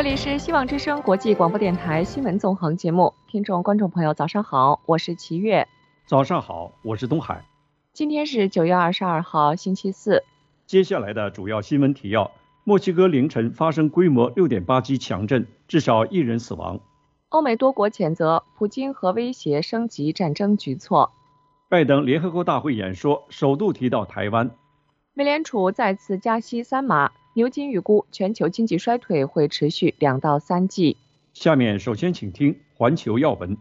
里是希望之声国际广播电台新闻纵横节目，听众观众朋友早上好，我是齐月。 早上好，我是东海。 今天是9月22号星期四。 接下来的主要新闻提要：墨西哥凌晨发生规模6.8级强震，至少1人死亡。 欧美多国谴责普京核威胁升级战争举措。 拜登联合国大会演说首度提到台湾。 美联储再次加息3码，牛津预估全球经济衰退会持续2到3季。 下面首先请听环球要闻。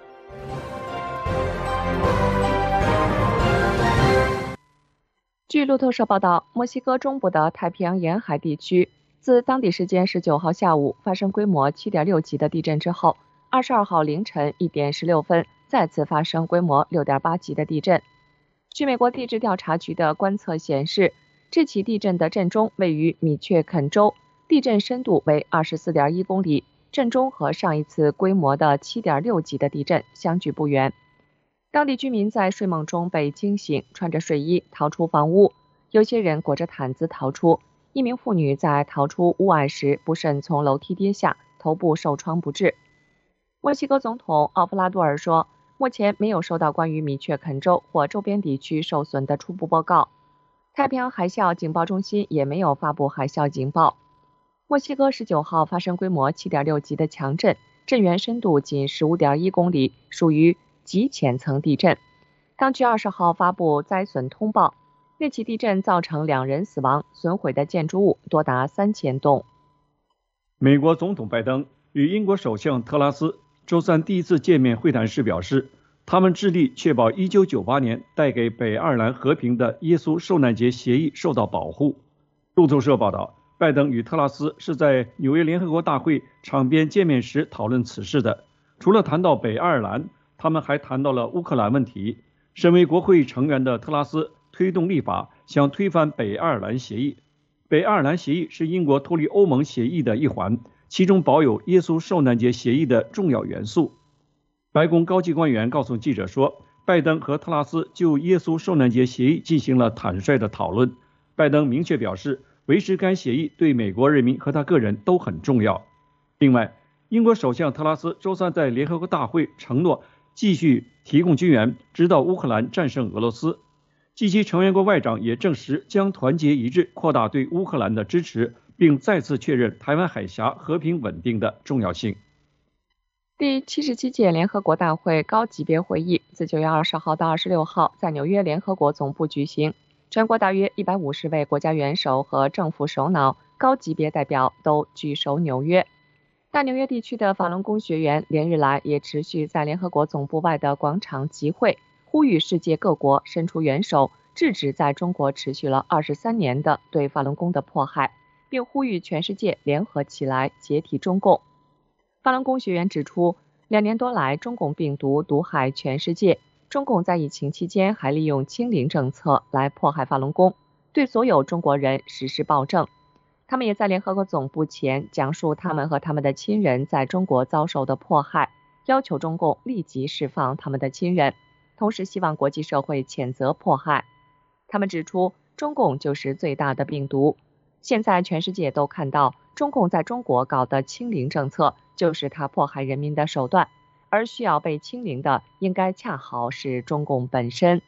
据路透社报道，墨西哥中部的太平洋沿海地区自当地时间19号下午发生规模7.6级的地震之后，22号凌晨1点16分再次发生规模6.8级的地震。据美国地质调查局的观测显示，这起地震的震中位于米却肯州，地震深度为24.1公里，震中和上一次规模的7.6级的地震相距不远。当地居民在睡梦中被惊醒，穿着睡衣逃出房屋，有些人裹着毯子逃出。一名妇女在逃出屋外时不慎从楼梯跌下，头部受创不治。墨西哥总统奥夫拉多尔说，目前没有收到关于米却肯州或周边地区受损的初步报告。太平洋海啸警报中心也没有发布海啸警报。墨西哥19号发生规模7.6级的强震，震源深度仅15.1公里，属于极浅层地震。当局20号发布灾损通报，那起地震造成2人死亡，损毁的建筑物多达3000栋。 美国总统拜登与英国首相特拉斯周三第一次见面会谈时表示，他们致力确保1998年带给北爱尔兰和平的耶稣受难节协议受到保护。路透社报道，拜登与特拉斯是在纽约联合国大会场边见面时讨论此事的。除了谈到北爱尔兰，他们还谈到了乌克兰问题。身为国会成员的特拉斯推动立法，想推翻北爱尔兰协议。北爱尔兰协议是英国脱离欧盟协议的一环，其中保有耶稣受难节协议的重要元素。白宫高级官员告诉记者说，拜登和特拉斯就耶稣受难节协议进行了坦率的讨论。拜登明确表示，维持该协议对美国人民和他个人都很重要。另外，英国首相特拉斯周三在联合国大会承诺继续提供军援，直到乌克兰战胜俄罗斯。及其成员国外长也证实将团结一致扩大对乌克兰的支持，并再次确认台湾海峡和平稳定的重要性。 第77届联合国大会高级别会议自9月20号到26号在纽约联合国总部举行，全国大约150位国家元首和政府首脑、高级别代表都聚首纽约。大纽约地区的法轮功学员连日来也持续在联合国总部外的广场集会，呼吁世界各国伸出援手，制止在中国持续了23年的对法轮功的迫害，并呼吁全世界联合起来解体中共。法轮功学员指出，2年多来，中共病毒毒害全世界，中共在疫情期间还利用清零政策来迫害法轮功，对所有中国人实施暴政。他们也在联合国总部前讲述他们和他们的亲人在中国遭受的迫害，要求中共立即释放他们的亲人，同时希望国际社会谴责迫害。他们指出，中共就是最大的病毒。现在全世界都看到，中共在中国搞的清零政策就是他迫害人民的手段，而需要被清零的应该恰好是中共本身。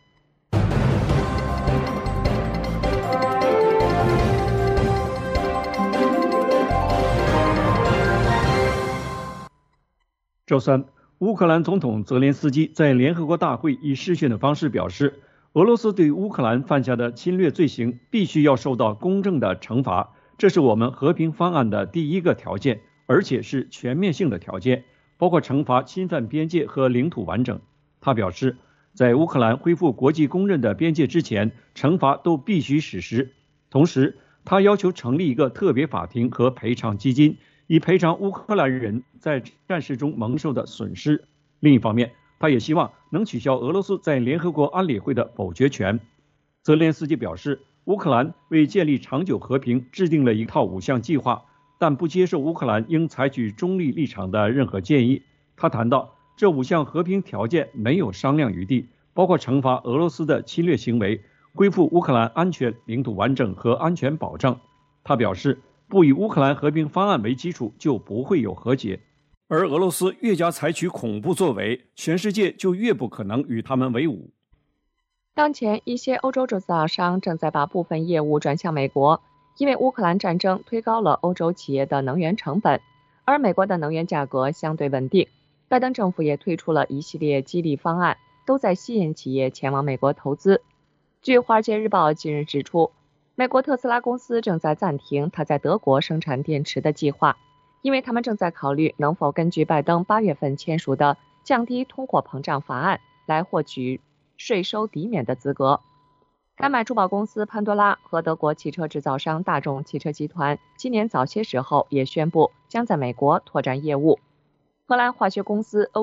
周三，乌克兰总统泽连斯基在联合国大会以视讯的方式表示，俄罗斯对乌克兰犯下的侵略罪行必须要受到公正的惩罚，这是我们和平方案的第一个条件，而且是全面性的条件，包括惩罚侵犯边界和领土完整。他表示，在乌克兰恢复国际公认的边界之前，惩罚都必须实施。同时，他要求成立一个特别法庭和赔偿基金，以赔偿乌克兰人在战事中蒙受的损失。另一方面，他也希望能取消俄罗斯在联合国安理会的否决权。泽连斯基表示，乌克兰为建立长久和平制定了一套5项计划，但不接受乌克兰应采取中立立场的任何建议。他谈到，这5项和平条件没有商量余地，包括惩罚俄罗斯的侵略行为，恢复乌克兰安全、领土完整和安全保障。他表示， 不以乌克兰和平方案为基础，就不会有和解。而俄罗斯越加采取恐怖作为，全世界就越不可能与他们为伍。 当前，一些欧洲制造商正在把部分业务转向美国，因为乌克兰战争推高了欧洲企业的能源成本，而美国的能源价格相对稳定。拜登政府也推出了一系列激励方案，都在吸引企业前往美国投资。据《华尔街日报》近日指出，美国特斯拉公司正在暂停它在德国生产电池的计划，因为他们正在考虑能否根据拜登8月份签署的降低通货膨胀法案来获取税收抵免的资格。该买珠宝公司潘多拉和德国汽车制造商大众汽车集团今年早些时候也宣布将在美国拓展业务。荷兰化学公司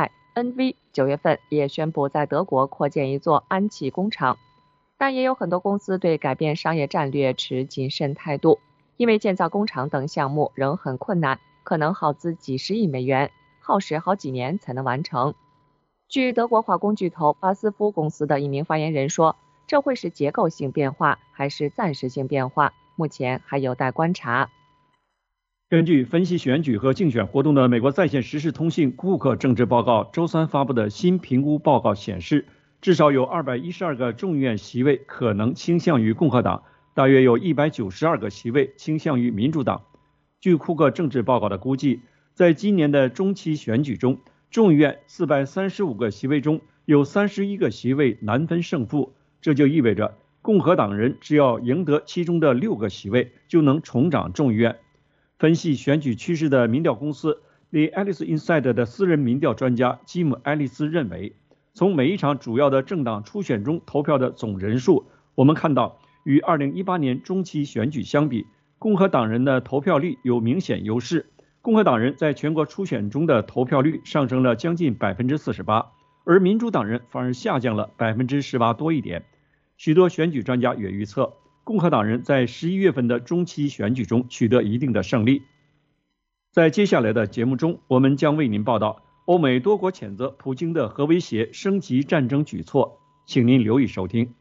OCI NV 9月份也宣布在德国扩建一座氨气工厂，但也有很多公司对改变商业战略持谨慎态度，因为建造工厂等项目仍很困难，可能耗资几十亿美元，耗时好几年才能完成。据德国化工巨头巴斯夫公司的一名发言人说，这会是结构性变化还是暂时性变化，目前还有待观察。 根据分析选举和竞选活动的美国在线时事通信库克政治报告周三发布的新评估报告显示，至少有212个众议院席位可能倾向于共和党，大约有192个席位倾向于民主党。据库克政治报告的估计，在今年的中期选举中，众议院435个席位中有31个席位难分胜负，这就意味着共和党人只要赢得其中的6个席位，就能重掌众议院。分析选举趋势的民调公司 The Alice Insider 的私人民调专家基姆·爱丽丝认为，从每一场主要的政党初选中投票的总人数，我们看到与2018年中期选举相比，共和党人的投票率有明显优势。共和党人在全国初选中的投票率上升了将近 48%， 而民主党人反而下降了 18% 多一点。许多选举专家也预测，共和党人在11月份的中期选举中取得一定的胜利。在接下来的节目中，我们将为您报道欧美多国谴责普京的核威胁升级战争举措，请您留意收听。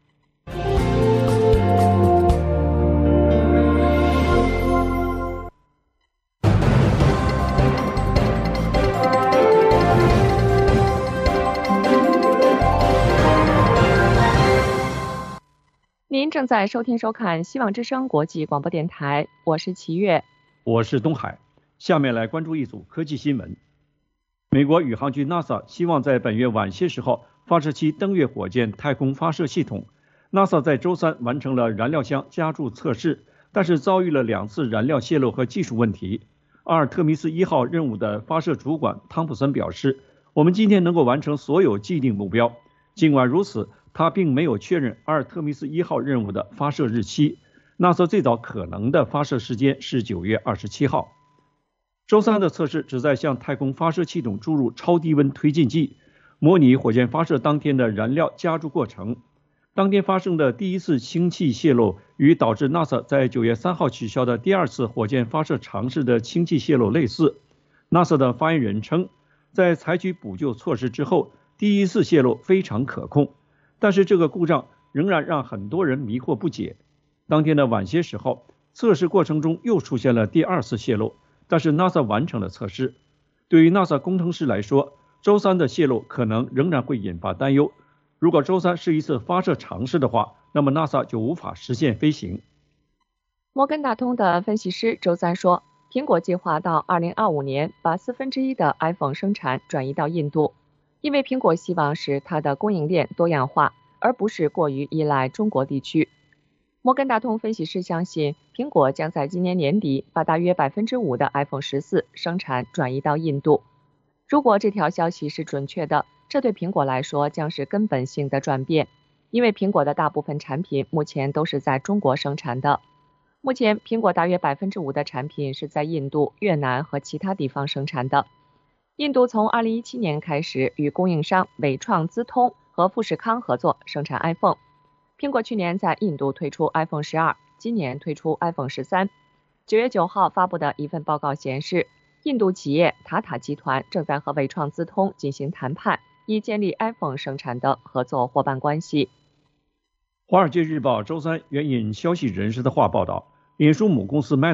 您正在收听收看希望之声国际广播电台，我是齐越， 我是东海。下面来关注一组科技新闻。美国宇航局 NASA 希望在本月晚些时候发射其登月火箭太空发射系统。NASA 在周三完成了燃料箱加注测试，但是遭遇了2次燃料泄漏和技术问题。阿尔特弥斯1号任务的发射主管汤普森表示，我们今天能够完成所有既定目标。尽管如此，他并没有确认阿尔特弥斯1号任务的发射日期。NASA 最早可能的发射时间是9月27号。周三的测试旨在向太空发射系统注入超低温推进剂，模拟火箭发射当天的燃料加注过程。当天发生的第一次氢气泄漏与导致 NASA 在9月3号取消的第2次火箭发射尝试的氢气泄漏类似。NASA 的发言人称，在采取补救措施之后，第一次泄漏非常可控，但是这个故障仍然让很多人迷惑不解。当天的晚些时候，测试过程中又出现了第2次泄漏，但是 NASA 完成了测试。对于 NASA 工程师来说，周三的泄漏可能仍然会引发担忧。如果周三是一次发射尝试的话，那么 NASA 就无法实现飞行。 摩根大通的分析师周三说，苹果计划到2025年把1/4的 iPhone 生产转移到印度，因为苹果希望使它的供应链多样化，而不是过于依赖中国地区。摩根大通分析师相信，苹果将在今年年底把大约5%的 iPhone 14生产转移到印度。如果这条消息是准确的，这对苹果来说将是根本性的转变，因为苹果的大部分产品目前都是在中国生产的。目前，苹果大约5%的产品是在印度、越南和其他地方生产的。印度从2017年开始与供应商伟创资通和富士康合作生产 iPhone。苹果去年在印度推出 iPhone 12，今年推出 iPhone 13。9月9号发布的一份报告显示，印度企业塔塔集团正在和伟创资通进行谈判，以建立 iPhone 生产的合作伙伴关系。 华尔街日报周三援引消息人士的话报道，脸书母公司 Meta 和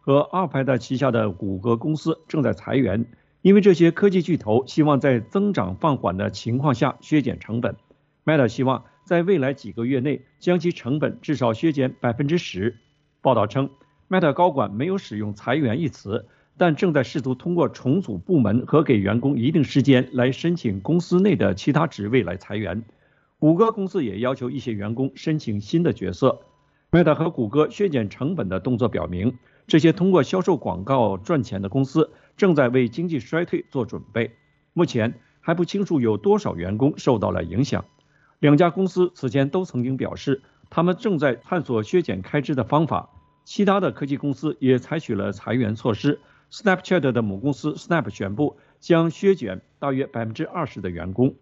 和阿尔法特旗下的谷歌公司正在裁员，因为这些科技巨头希望在增长放缓的情况下削减成本。Meta 希望在未来几个月内将其成本至少削减10%。报道称 ，Meta 高管没有使用裁员一词，但正在试图通过重组部门和给员工一定时间来申请公司内的其他职位来裁员。谷歌公司也要求一些员工申请新的角色。Meta 和谷歌削减成本的动作表明，这些通过销售广告赚钱的公司正在为经济衰退做准备。目前还不清楚有多少员工受到了影响。两家公司此前都曾经表示，他们正在探索削减开支的方法。其他的科技公司也采取了裁员措施。Snapchat 的母公司 Snap 宣布将削减大约20%的员工。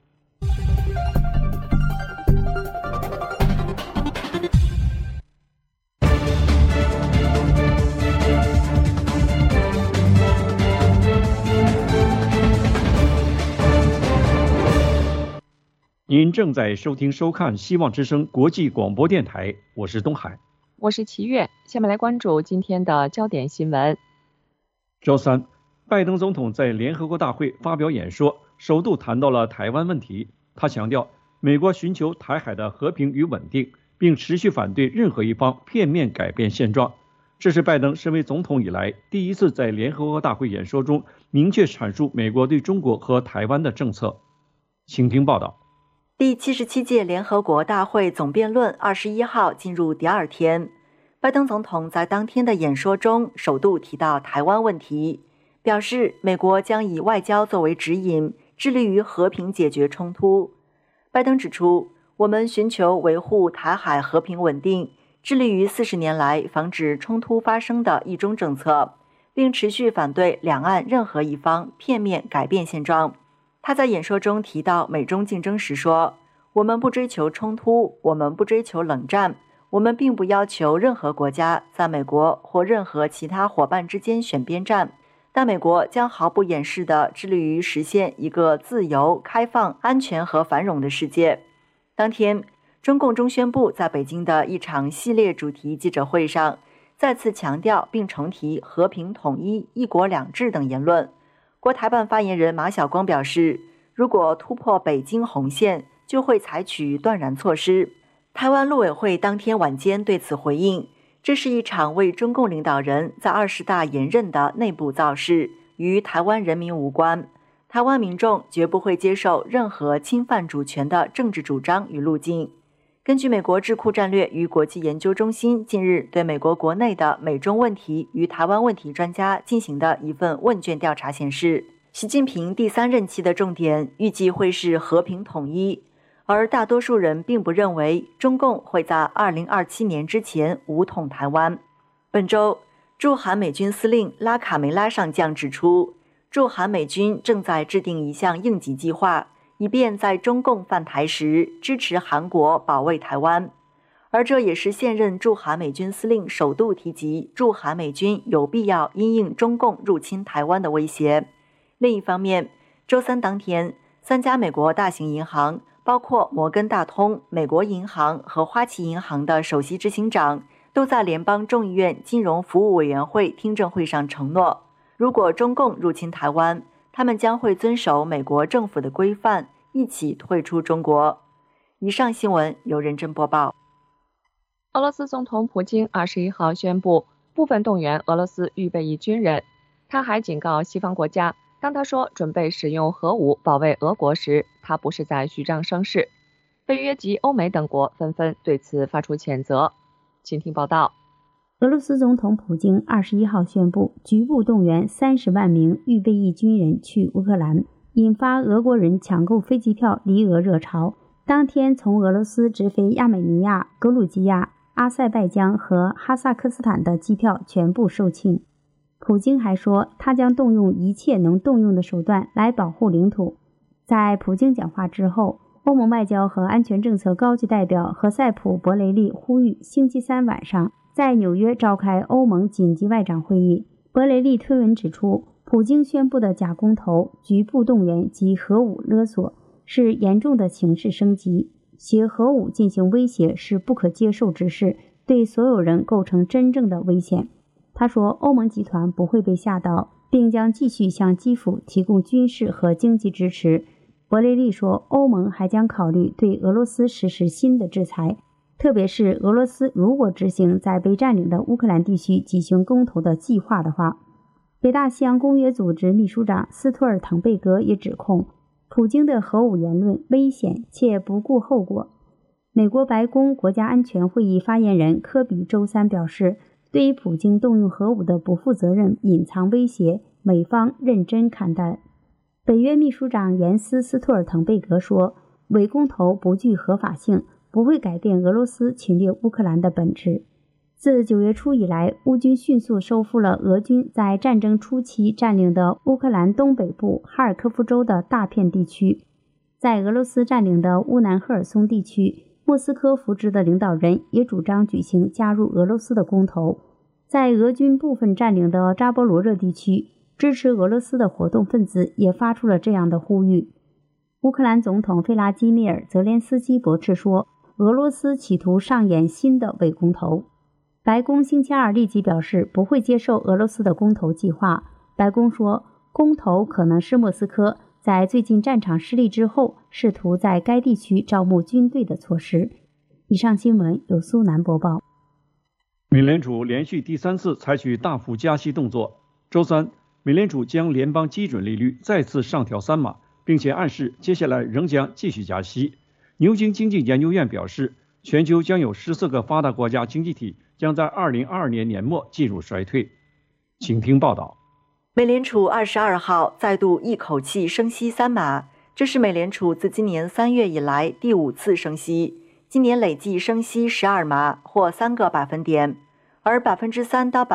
您正在收听收看希望之声国际广播电台，我是东海， 我是齐月。下面来关注今天的焦点新闻。 周三，拜登总统在联合国大会发表演说，首度谈到了台湾问题。他强调，美国寻求台海的和平与稳定，并持续反对任何一方片面改变现状。这是拜登身为总统以来第一次在联合国大会演说中明确阐述美国对中国和台湾的政策。请听报道。 第77届联合国大会总辩论21号进入第二天，拜登总统在当天的演说中首度提到台湾问题，表示美国将以外交作为指引，致力于和平解决冲突。拜登指出，我们寻求维护台海和平稳定，致力于40年来防止冲突发生的一中政策，并持续反对两岸任何一方片面改变现状。他在演说中提到美中竞争时说，我们不追求冲突，我们不追求冷战，我们并不要求任何国家在美国或任何其他伙伴之间选边站，但美国将毫不掩饰地致力于实现一个自由、开放、安全和繁荣的世界。当天，中共中宣部在北京的一场系列主题记者会上再次强调并重提和平统一、一国两制等言论。国台办发言人马晓光表示，如果突破北京红线，就会采取断然措施。台湾陆委会当天晚间对此回应，这是一场为中共领导人在20大延任的内部造势，与台湾人民无关。台湾民众绝不会接受任何侵犯主权的政治主张与路径。根据美国智库战略与国际研究中心近日对美国国内的美中问题与台湾问题专家进行的一份问卷调查显示，习近平第3任期的重点预计会是和平统一，而大多数人并不认为中共会在2027年之前武统台湾。本周，驻韩美军司令拉卡梅拉上将指出，驻韩美军正在制定一项应急计划，以便在中共犯台时支持韩国保卫台湾，而这也是现任驻韩美军司令首度提及驻韩美军有必要因应中共入侵台湾的威胁。另一方面，周三当天，3家美国大型银行，包括摩根大通、美国银行和花旗银行的首席执行长，都在联邦众议院金融服务委员会听证会上承诺，如果中共入侵台湾，他们将会遵守美国政府的规范，一起退出中国。以上新闻由认真播报。 俄罗斯总统普京21号宣布部分动员俄罗斯预备役军人。他还警告西方国家，当他说准备使用核武保卫俄国时，他不是在虚张声势。北约及欧美等国纷纷对此发出谴责。请听报道。 俄罗斯总统普京21号宣布局部动员30万名预备役军人去乌克兰，引发俄国人抢购飞机票离俄热潮。当天从俄罗斯直飞亚美尼亚、格鲁吉亚、阿塞拜疆和哈萨克斯坦的机票全部售罄。普京还说，他将动用一切能动用的手段来保护领土。在普京讲话之后，欧盟外交和安全政策高级代表何塞普·博雷利呼吁星期三晚上在纽约召开欧盟紧急外长会议。博雷利推文指出，普京宣布的假公投、局部动员及核武勒索是严重的情势升级，携核武进行威胁是不可接受之事，对所有人构成真正的危险。 他说，欧盟集团不会被吓到，并将继续向基辅提供军事和经济支持。博雷利说，欧盟还将考虑对俄罗斯实施新的制裁，特别是俄罗斯如果执行在被占领的乌克兰地区进行公投的计划的话。北大西洋公约组织秘书长斯托尔滕贝格也指控普京的核武言论危险且不顾后果。美国白宫国家安全会议发言人科比周三表示，对于普京动用核武的不负责任隐藏威胁，美方认真看待。北约秘书长严斯·斯托尔滕贝格说，伪公投不具合法性，不会改变俄罗斯侵略乌克兰的本质。自9月初以来，乌军迅速收复了俄军在战争初期占领的乌克兰东北部哈尔科夫州的大片地区。在俄罗斯占领的乌南赫尔松地区，莫斯科扶植的领导人也主张举行加入俄罗斯的公投。在俄军部分占领的扎波罗热地区，支持俄罗斯的活动分子也发出了这样的呼吁。乌克兰总统费拉基米尔·泽连斯基驳斥说，俄罗斯企图上演新的伪公投。白宫星期二立即表示不会接受俄罗斯的公投计划。白宫说，公投可能是莫斯科在最近战场失利之后，试图在该地区招募军队的措施。以上新闻由苏南播报。 美联储连续第3次采取大幅加息动作。周三，美联储将联邦基准利率再次上调3码，并且暗示接下来仍将继续加息。牛津经济研究院表示，全球将有14个发达国家经济体将在2022年年末进入衰退。请听报道。 美联储22号再度一口气升息3码，这是美联储自今年3月以来第5次升息，今年累计升息12码，或3个百分点，而3%到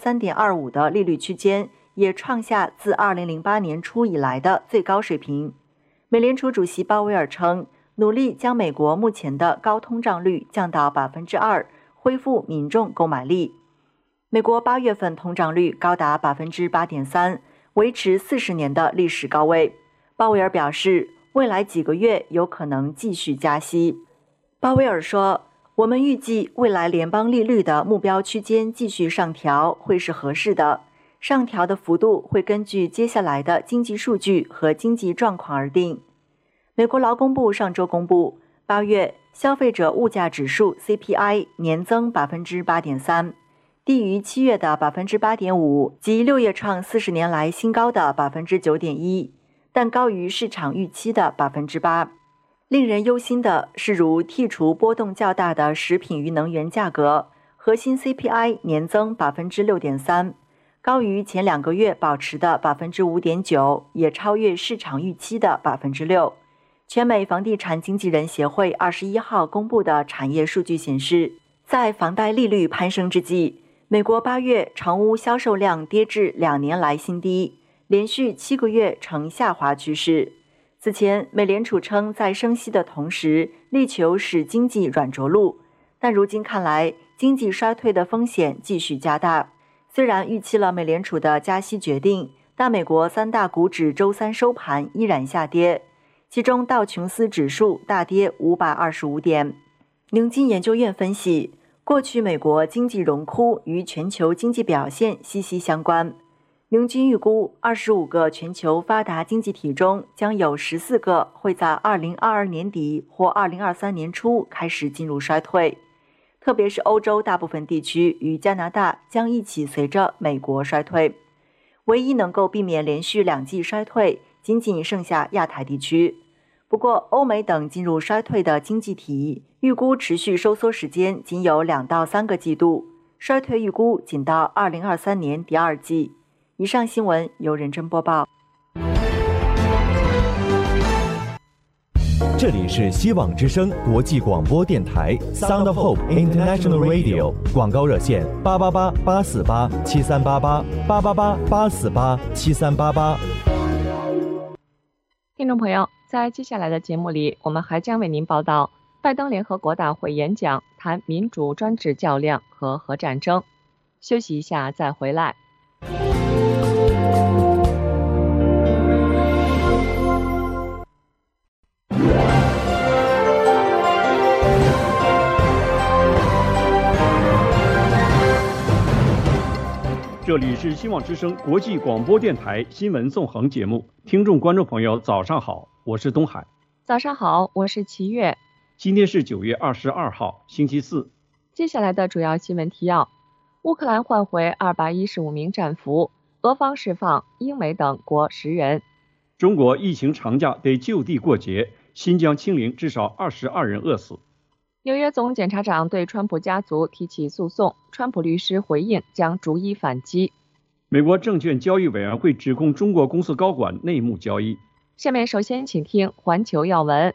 3.25%的利率区间也创下自2008年初以来的最高水平。美联储主席鲍威尔称，努力将美国目前的高通胀率降到 2%， 恢复民众购买力。美国8月份通胀率高达 8.3%， 维持40年的历史高位。鲍威尔表示，未来几个月有可能继续加息。鲍威尔说，我们预计未来联邦利率的目标区间继续上调会是合适的，上调的幅度会根据接下来的经济数据和经济状况而定。美国劳工部上周公布，8月消费者物价指数 CPI 年增 8.3%， 低于7月的 8.5% 及6月创40年来新高的 9.1%， 但高于市场预期的 8%。 令人忧心的是，如剔除波动较大的食品与能源价格，核心 CPI 年增 6.3%， 高于前2个月保持的 5.9%， 也超越市场预期的 6%。全美房地产经纪人协会21号公布的产业数据显示，在房贷利率攀升之际，美国8月成屋销售量跌至2年来新低，连续7个月呈下滑趋势。此前，美联储称在升息的同时，力求使经济软着陆，但如今看来，经济衰退的风险继续加大。虽然预期了美联储的加息决定，但美国3大股指周三收盘依然下跌。其中道琼斯指数大跌525点。牛津研究院分析，过去美国经济荣枯与全球经济表现息息相关。牛津预估25个全球发达经济体中，将有14个会在2022年底或2023年初开始进入衰退，特别是欧洲大部分地区与加拿大将一起随着美国衰退。唯一能够避免连续2季衰退，仅仅剩下亚太地区。不过，欧美等进入衰退的经济体，预估持续收缩时间仅有2到3个季度，衰退预估仅到2023年第2季。以上新闻由任真播报。 这里是希望之声国际广播电台 Sound of Hope International Radio， 广告热线888-848-7388，888-848-7388。 听众朋友，在接下来的节目里，我们还将为您报道拜登联合国大会演讲，谈民主专制较量和核战争。休息一下再回来。 这里是希望之声国际广播电台新闻纵横节目，听众观众朋友早上好，我是东海。 早上好，我是齐月。 今天是9月22号，星期四。 接下来的主要新闻提要：乌克兰换回215名战俘，俄方释放英美等国10人。 中国疫情长假得就地过节，新疆清零至少22人饿死。 纽约总检察长对川普家族提起诉讼，川普律师回应将逐一反击。 美国证券交易委员会指控中国公司高管内幕交易。 下面首先请听环球要闻。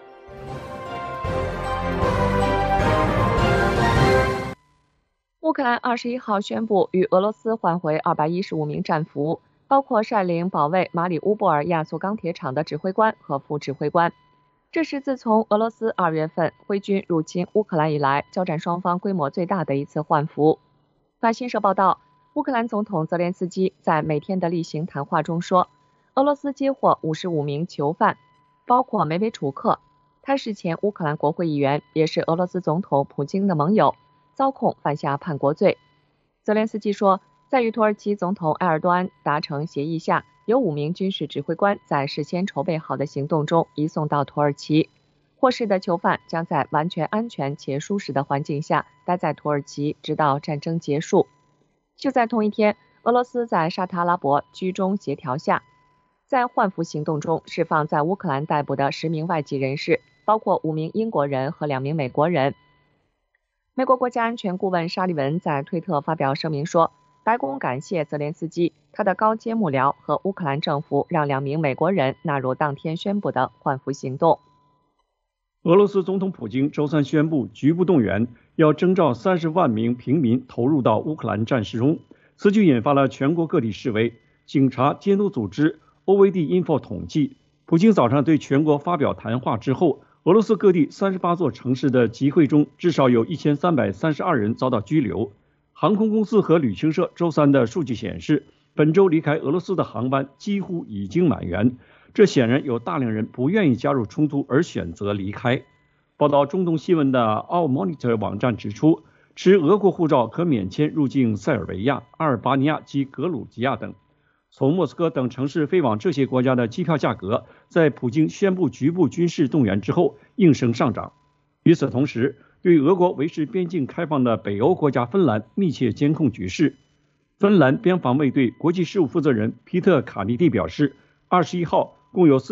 乌克兰21号宣布与俄罗斯换回215名战俘，包括率领保卫马里乌波尔亚速钢铁厂的指挥官和副指挥官。这是自从俄罗斯2月份挥军入侵乌克兰以来，交战双方规模最大的一次换俘。法新社报道，乌克兰总统泽连斯基在每天的例行谈话中说，俄罗斯接获55名囚犯，包括梅维楚克，他是前乌克兰国会议员，也是俄罗斯总统普京的盟友，遭控犯下叛国罪。泽连斯基说，在与土耳其总统埃尔多安达成协议下，有5名军事指挥官在事先筹备好的行动中移送到土耳其。获释的囚犯将在完全安全且舒适的环境下待在土耳其，直到战争结束。就在同一天，俄罗斯在沙特阿拉伯居中协调下，在换俘行动中释放在乌克兰逮捕的10名外籍人士，包括5名英国人和2名美国人。美国国家安全顾问沙利文在推特发表声明说，白宫感谢泽连斯基、他的高阶幕僚和乌克兰政府让2名美国人纳入当天宣布的换俘行动。 俄罗斯总统普京周三宣布局部动员，要征召30万名平民投入到乌克兰战事中，此举引发了全国各地示威。警察监督组织 OVD-Info 统计，普京早上对全国发表谈话之后，俄罗斯各地38座城市的集会中，至少有1332人遭到拘留。航空公司和旅行社周三的数据显示，本周离开俄罗斯的航班几乎已经满员，这显然有大量人不愿意加入冲突而选择离开。报道中东新闻的 All Monitor 网站指出，持俄国护照可免签入境塞尔维亚、阿尔巴尼亚及格鲁吉亚等。从莫斯科等城市飞往这些国家的机票价格，在普京宣布局部军事动员之后应声上涨。与此同时，对俄国维持边境开放的北欧国家芬兰密切监控局势。芬兰边防卫队国际事务负责人皮特·卡尼蒂表示，21号共有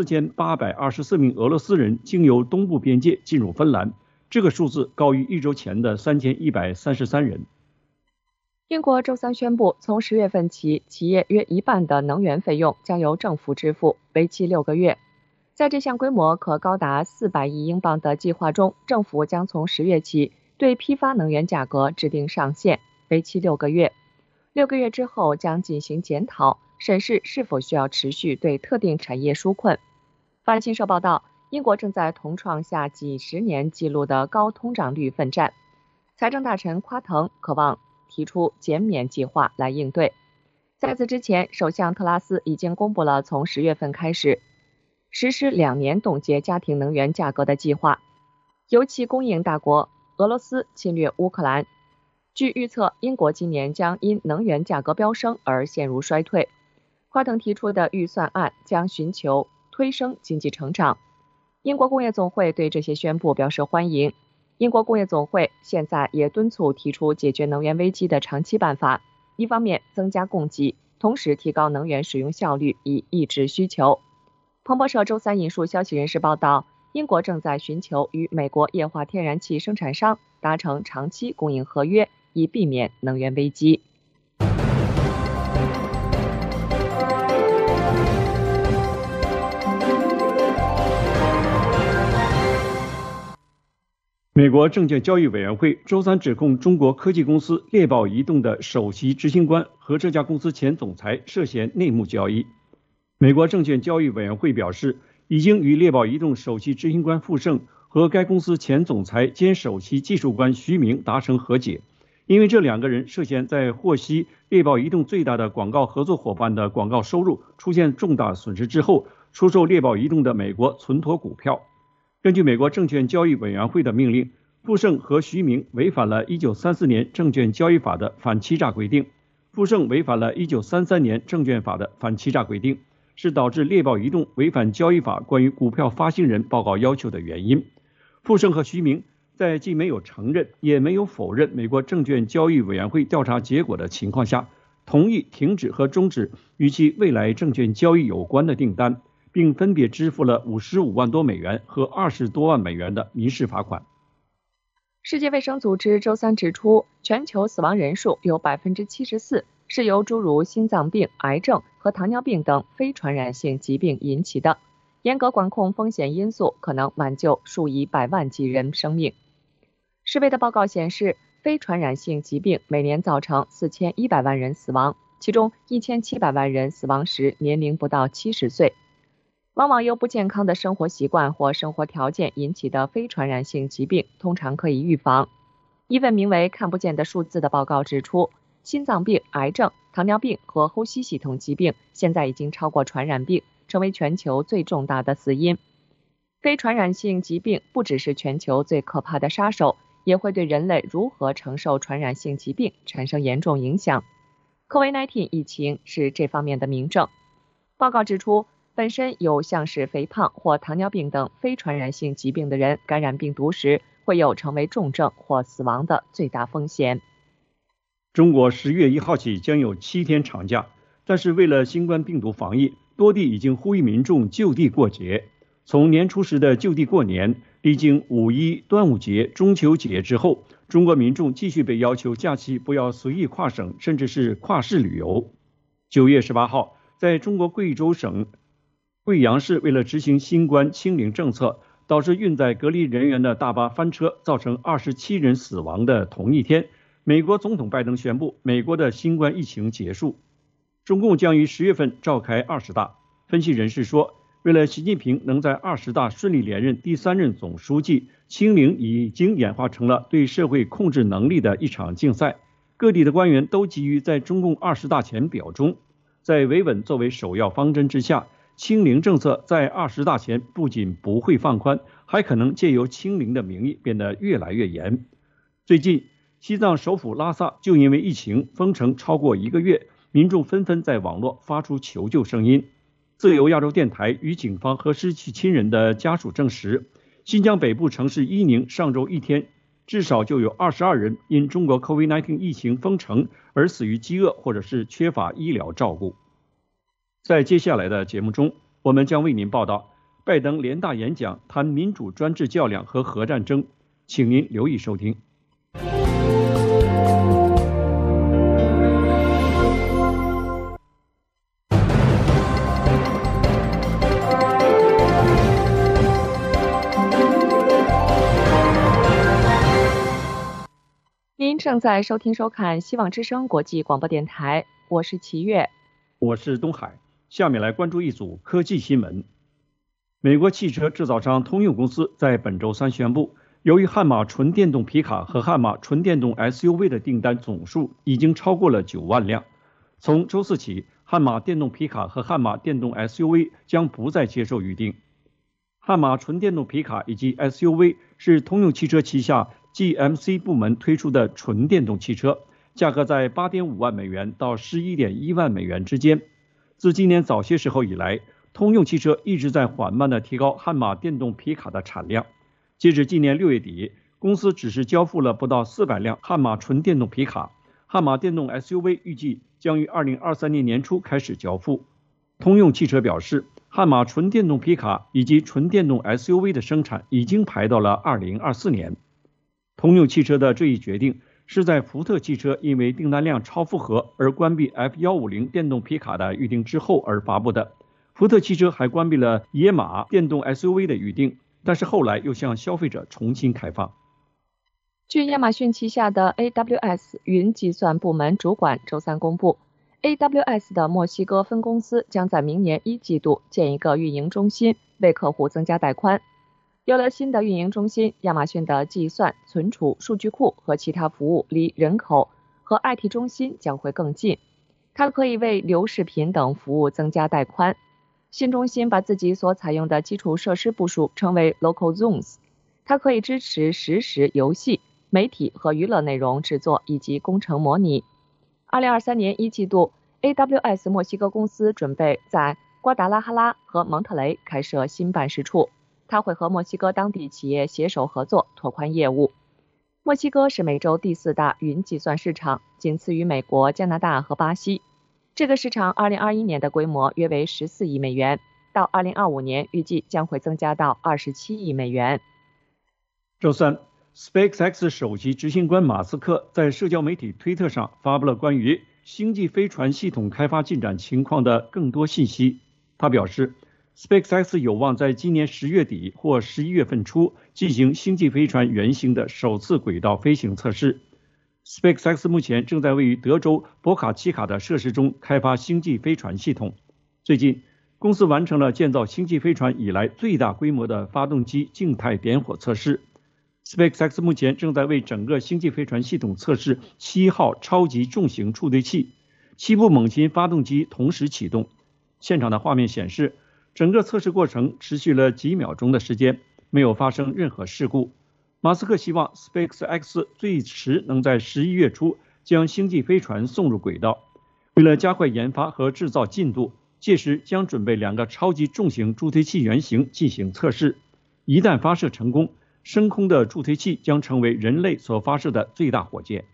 4824名俄罗斯人经由东部边界进入芬兰，这个数字高于1周前的3133人。 英国周三宣布，从10月份起，企业约一半的能源费用将由政府支付，为期6个月。在这项规模可高达400亿英镑的计划中，政府将从10月起对批发能源价格制定上限，为期6个月。6个月之后将进行检讨，审视是否需要持续对特定产业纾困。法新社报道，英国正在同创下几10年纪录的高通胀率奋战。财政大臣夸腾渴望提出减免计划来应对。在此之前，首相特拉斯已经公布了从10月份开始实施2年冻结家庭能源价格的计划。油气供应大国俄罗斯侵略乌克兰，据预测，英国今年将因能源价格飙升而陷入衰退。夸腾提出的预算案将寻求推升经济成长。英国工业总会对这些宣布表示欢迎。英国工业总会现在也敦促提出解决能源危机的长期办法，一方面增加供给，同时提高能源使用效率，以抑制需求。彭博社周三引述消息人士报道，英国正在寻求与美国液化天然气生产商达成长期供应合约，以避免能源危机。 美国证券交易委员会周三指控中国科技公司猎豹移动的首席执行官和这家公司前总裁涉嫌内幕交易。美国证券交易委员会表示，已经与猎豹移动首席执行官傅盛和该公司前总裁兼首席技术官徐明达成和解，因为这2个人涉嫌在获悉猎豹移动最大的广告合作伙伴的广告收入出现重大损失之后，出售猎豹移动的美国存托股票。根据美国证券交易委员会的命令，傅盛和徐明违反了1934年证券交易法的反欺诈规定。 富盛违反了1933年证券法的反欺诈规定，是导致猎豹移动违反交易法关于股票发行人报告要求的原因。富盛和徐明在既没有承认也没有否认美国证券交易委员会调查结果的情况下，同意停止和终止与其未来证券交易有关的订单，并分别支付了55万多美元和20多万美元的民事罚款。 世界卫生组织周三指出，全球死亡人数有 74% 是由诸如心脏病、癌症和糖尿病等非传染性疾病引起的。严格管控风险因素可能挽救数以百万计人生命。世卫的报告显示，非传染性疾病每年造成4100万人死亡，其中1700万人死亡时年龄不到70岁。往往由不健康的生活习惯或生活条件引起的非传染性疾病通常可以预防。一份名为《看不见的数字》的报告指出，心脏病、癌症、糖尿病和呼吸系统疾病现在已经超过传染病，成为全球最重大的死因。非传染性疾病不只是全球最可怕的杀手，也会对人类如何承受传染性疾病产生严重影响。COVID-19 疫情是这方面的明证。报告指出，本身有像是肥胖或糖尿病等非传染性疾病的人感染病毒时，会有成为重症或死亡的最大风险。 中国10月1号起将有7天长假，但是为了新冠病毒防疫，多地已经呼吁民众就地过节。从年初时的就地过年，历经5一、端午节、中秋节之后，中国民众继续被要求假期不要随意跨省，甚至是跨市旅游。9月18号，在中国贵州省贵阳市为了执行新冠清零政策，导致运载隔离人员的大巴翻车，造成27人死亡的同一天，美国总统拜登宣布美国的新冠疫情结束。中共将于10月份召开20大。分析人士说，为了习近平能在20大顺利连任第3任总书记，清零已经演化成了对社会控制能力的一场竞赛。各地的官员都急于在中共20大前表忠。在维稳作为首要方针之下，清零政策在20大前不仅不会放宽，还可能借由清零的名义变得越来越严。最近，西藏首府拉萨就因为疫情封城超过1个月，民众纷纷在网络发出求救声音。自由亚洲电台与警方和失去亲人的家属证实，新疆北部城市伊宁上周一天至少就有22人因中国 COVID-19 疫情封城而死于饥饿或者是缺乏医疗照顾。在接下来的节目中，我们将为您报道拜登联大演讲，谈民主专制较量和核战争，请您留意收听。 您正在收听收看希望之声国际广播电台，我是齐月， 我是东海。下面来关注一组科技新闻。美国汽车制造商通用公司在本周三宣布，由于悍马纯电动皮卡和悍马纯电动 SUV 的订单总数已经超过了9万辆。从周四起，悍马电动皮卡和悍马电动 SUV 将不再接受预订。悍马纯电动皮卡以及 SUV 是通用汽车旗下 GMC 部门推出的纯电动汽车，价格在 8.5 万美元到 11.1 万美元之间。自今年早些时候以来，通用汽车一直在缓慢地提高悍马电动皮卡的产量。截至今年6月底，公司只是交付了不到400辆悍马纯电动皮卡，悍马电动 SUV 预计将于2023年年初开始交付。通用汽车表示，悍马纯电动皮卡以及纯电动 SUV 的生产已经排到了2024年。通用汽车的这一决定是在福特汽车因为订单量超负荷而关闭 F150 电动皮卡的预定之后而发布的。福特汽车还关闭了野马电动 SUV 的预定，但是后来又向消费者重新开放。 据亚马逊旗下的 AWS 云计算部门主管周三公布， AWS 的墨西哥分公司将在明年1季度建一个运营中心，为客户增加带宽。有了新的运营中心，亚马逊的计算、存储、数据库和其他服务离人口和 IT 中心将会更近。它可以为流视频等服务增加带宽。新中心把自己所采用的基础设施部署称为 Local Zones， 它可以支持实时游戏、媒体和娱乐内容制作以及工程模拟。 2023年1季度 AWS 墨西哥公司准备在瓜达拉哈拉和蒙特雷开设新办事处，它会和墨西哥当地企业携手合作，拓宽业务。墨西哥是美洲第4大云计算市场，仅次于美国、加拿大和巴西。这个市场2021年的规模约为14亿美元，到2025年预计将会增加到27亿美元。 周三 ，SpaceX 首席执行官马斯克在社交媒体推特上发布了关于星际飞船系统开发进展情况的更多信息。他表示 ，SpaceX 有望在今年10月底或11月份初进行星际飞船原型的首次轨道飞行测试。SpaceX 目前正在位于德州博卡奇卡的设施中开发星际飞船系统。最近，公司完成了建造星际飞船以来最大规模的发动机静态点火测试。SpaceX 目前正在为整个星际飞船系统测试7号超级重型助推器，7部猛禽发动机同时启动。现场的画面显示，整个测试过程持续了几秒钟的时间，没有发生任何事故。马斯克希望 SpaceX 最迟能在11月初将星际飞船送入轨道。为了加快研发和制造进度，届时将准备2个超级重型助推器原型进行测试。一旦发射成功，升空的助推器将成为人类所发射的最大火箭。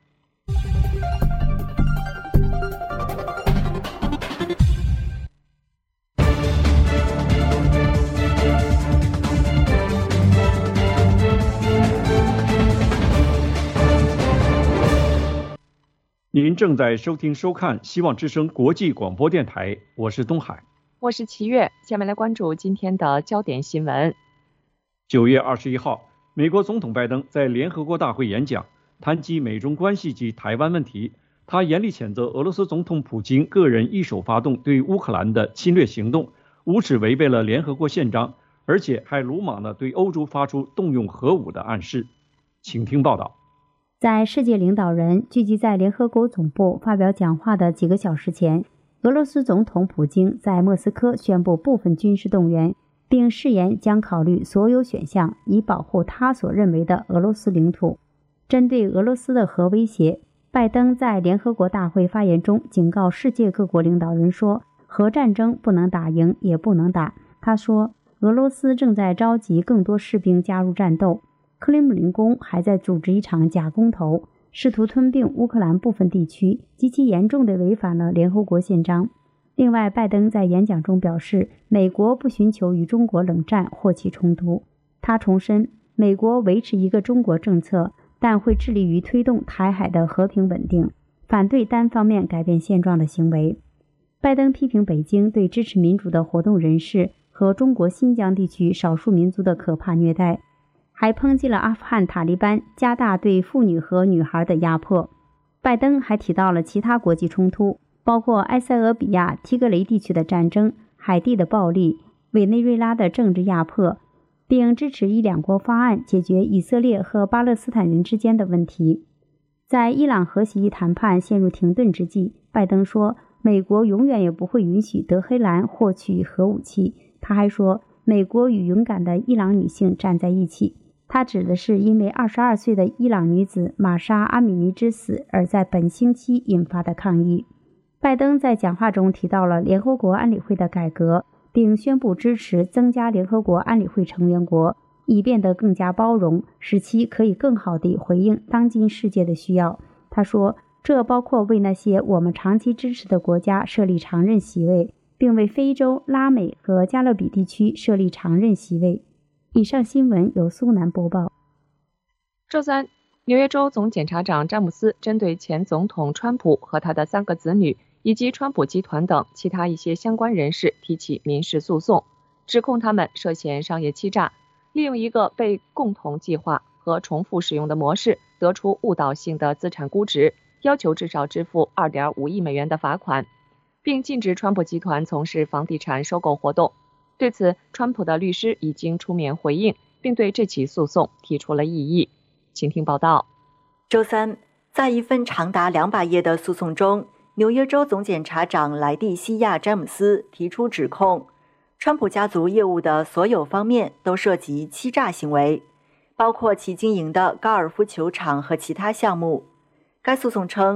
您正在收听收看希望之声国际广播电台，我是东海， 我是齐月。下面来关注今天的焦点新闻。 9月21号，美国总统拜登在联合国大会演讲，谈及美中关系及台湾问题。他严厉谴责俄罗斯总统普京个人一手发动对乌克兰的侵略行动，无耻违背了联合国宪章，而且还鲁莽地对欧洲发出动用核武的暗示。请听报道。 在世界领导人聚集在联合国总部发表讲话的几个小时前，俄罗斯总统普京在莫斯科宣布部分军事动员，并誓言将考虑所有选项以保护他所认为的俄罗斯领土。针对俄罗斯的核威胁，拜登在联合国大会发言中警告世界各国领导人说，核战争不能打赢，也不能打。他说，俄罗斯正在召集更多士兵加入战斗。克里姆林宫还在组织一场假公投，试图吞并乌克兰部分地区，极其严重地违反了联合国宪章。另外，拜登在演讲中表示，美国不寻求与中国冷战或起冲突。他重申，美国维持一个中国政策，但会致力于推动台海的和平稳定，反对单方面改变现状的行为。拜登批评北京对支持民主的活动人士和中国新疆地区少数民族的可怕虐待，还抨击了阿富汗塔利班加大对妇女和女孩的压迫。拜登还提到了其他国际冲突，包括埃塞俄比亚提格雷地区的战争、海地的暴力、委内瑞拉的政治压迫，并支持一两国方案解决以色列和巴勒斯坦人之间的问题。在伊朗核协议谈判陷入停顿之际，拜登说，美国永远也不会允许德黑兰获取核武器。他还说，美国与勇敢的伊朗女性站在一起。他指的是因为22岁的伊朗女子玛莎·阿米尼之死而在本星期引发的抗议。拜登在讲话中提到了联合国安理会的改革，并宣布支持增加联合国安理会成员国，以变得更加包容，使其可以更好地回应当今世界的需要。他说，这包括为那些我们长期支持的国家设立常任席位，并为非洲、拉美和加勒比地区设立常任席位。以上新闻由苏南播报。 周三，纽约州总检察长詹姆斯针对前总统川普和他的3个子女以及川普集团等其他一些相关人士提起民事诉讼，指控他们涉嫌商业欺诈，利用一个被共同计划和重复使用的模式得出误导性的资产估值，要求至少支付2.5亿美元的罚款，并禁止川普集团从事房地产收购活动。对此，川普的律师已经出面回应，并对这起诉讼提出了异议。请听报道。 周三，在一份长达200页的诉讼中，纽约州总检察长莱蒂西亚·詹姆斯提出指控，川普家族业务的所有方面都涉及欺诈行为，包括其经营的高尔夫球场和其他项目。该诉讼称，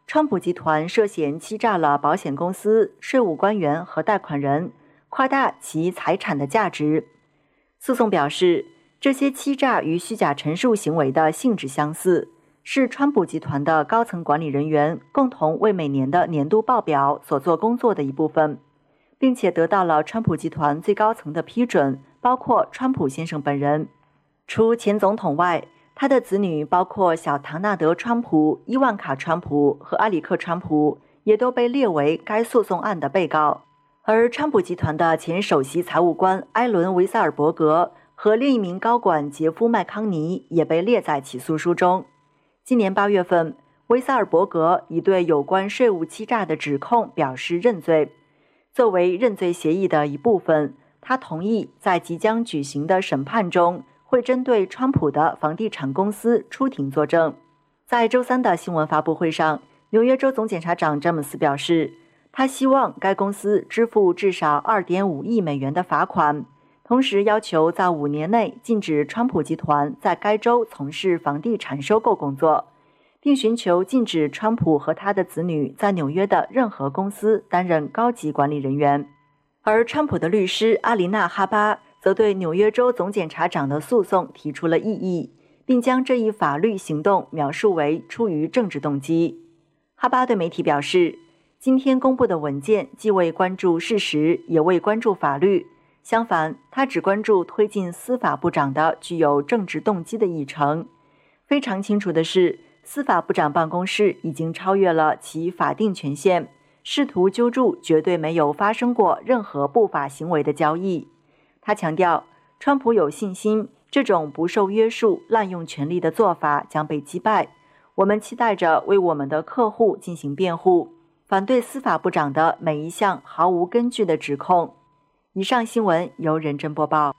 川普集团涉嫌欺诈了保险公司、税务官员和贷款人，夸大其财产的价值。诉讼表示，这些欺诈与虚假陈述行为的性质相似，是川普集团的高层管理人员共同为每年的年度报表所做工作的一部分，并且得到了川普集团最高层的批准，包括川普先生本人。除前总统外，他的子女包括小唐纳德·川普、伊万卡·川普和埃里克·川普，也都被列为该诉讼案的被告。而川普集团的前首席财务官埃伦·维塞尔伯格和另一名高管杰夫·麦康尼也被列在起诉书中。今年8月份，维塞尔伯格已对有关税务欺诈的指控表示认罪。作为认罪协议的一部分，他同意在即将举行的审判中会针对川普的房地产公司出庭作证。在周三的新闻发布会上，纽约州总检察长詹姆斯表示，他希望该公司支付至少 2.5 亿美元的罚款，同时要求在5年内禁止川普集团在该州从事房地产收购工作，并寻求禁止川普和他的子女在纽约的任何公司担任高级管理人员。而川普的律师阿琳娜·哈巴则对纽约州总检察长的诉讼提出了异议，并将这一法律行动描述为出于政治动机。哈巴对媒体表示，今天公布的文件既未关注事实，也未关注法律，相反，他只关注推进司法部长的具有政治动机的议程。非常清楚的是，司法部长办公室已经超越了其法定权限，试图揪住绝对没有发生过任何不法行为的交易。他强调，川普有信心这种不受约束、滥用权力的做法将被击败。我们期待着为我们的客户进行辩护，反对司法部长的每一项毫无根据的指控。以上新闻由仁真播报。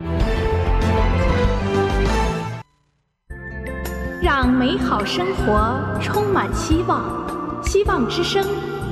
让美好生活充满希望，希望之声。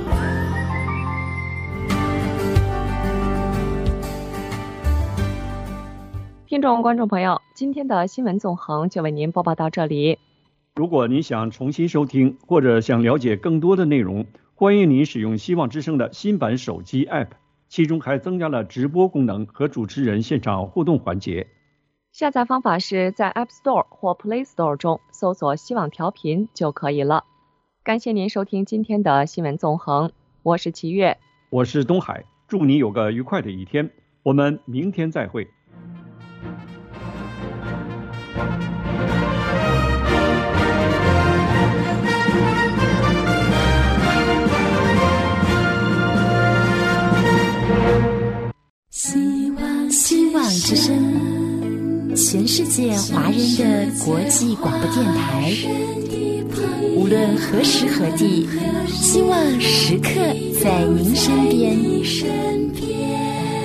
听众观众朋友，今天的新闻纵横就为您播报到这里。 如果你想重新收听或者想了解更多的内容，欢迎您使用希望之声的新版手机 App， 其中还增加了直播功能和主持人现场互动环节。 下载方法是在 App Store 或 Play Store 中搜索希望调频就可以了。感谢您收听今天的新闻纵横，我是齐月， 我是东海，祝你有个愉快的一天，我们明天再会。 希望之声，全世界华人的国际广播电台，无论何时何地，希望时刻在您身边。